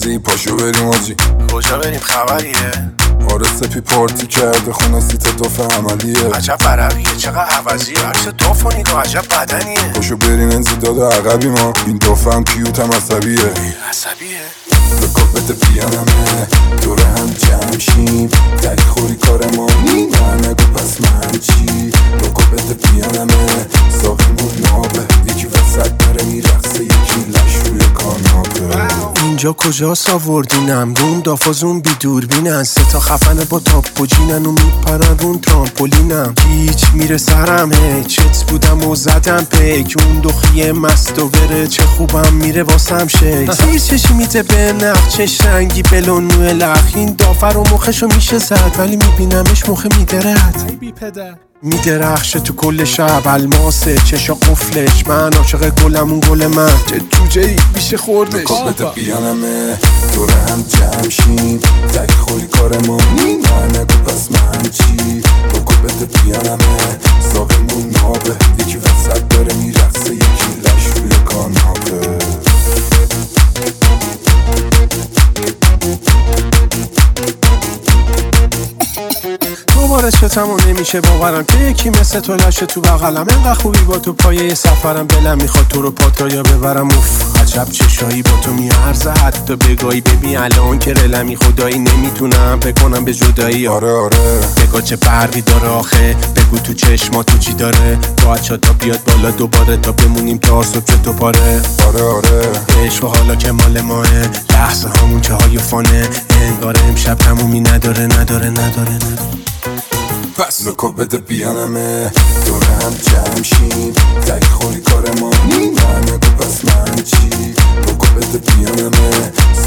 بازی پاشو بریم آجی. کجا بریم خبریه؟ آره سپی پارتی کرده خونه سیت دوف عملیه. عجب برقیه چقدر عوضیه، عکس دوف و نگاه عجب بدنیه. پاشو بریم انزداد عقبی ما، این دوف هم کیوت هم عصبیه. بکن بده پیانمه دوره هم جمع شیم، تک خوری کار ما نه نگو پس من چی. بکن بده پیانمه ساقیمون نابه، یکی وسط داره میرقصه یکی لش روی کاناپه. اینجا کجاست آوردینم؟ روم دافازون بی دوربینن، سه تا خفنه با تاپ و جینن و میپرن رون ترامپولینم. هیچ میره سرم هی چت بودم و زدم پیک، اون دخیه مست و بره چه خوبم میره واسم شیک. زیر چشی میده به نقچش رنگی بلون موه لخ، این دافر و مخشو میشه زد ولی میبینمش مخ میدرد. میدرخشه تو کل شب الماسه چشا قفلش، من عاشق گلم اون گل من چه جوجه ای میشه خوردش. بکن بده پیانمه دوره هم جمع شیم، تک خوری کار ما نه نگو پس من چی. بکن بده پیانمه ساقیمون نابه، یکی وسط داره میرقصه یکی لش روی کاناپه. دوباره چتمو نمیشه باورم که یکی مثل تو لشه تو بغلم، انقدر خوبی با تو پایه سفرم، دلم میخواد تو رو پاتایا ببرم. اوف عجب چشایی با تو میارزه، حتی بگاهی ببین الان که رلمی خدایی نمیتونم بکنم به جدایی. آره بگاه چه برقی داره آخه، بگو تو چشما تو چی داره، باید تا بیاد بالا دوباره تا بمونیم تا صبح چه تو پاره. آره عشق و حالا که مال ماه، لحظه همون که های فانه، انگار امشب تمومی نداره. پس بکن بده پیانمه دوره هم جمع شیم، تک خوری کار ما نه نگو پس من چی. بکن بده پیانمه